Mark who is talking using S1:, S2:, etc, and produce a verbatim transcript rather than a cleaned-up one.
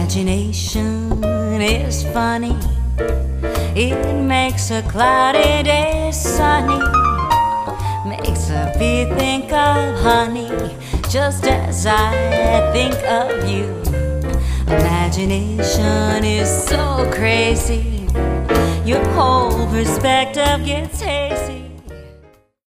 S1: Imagination is funny. It makes a cloudy day sunny, makes a bee think of honey, just as I think of you. Imagination is so crazy, your whole perspective gets hazy.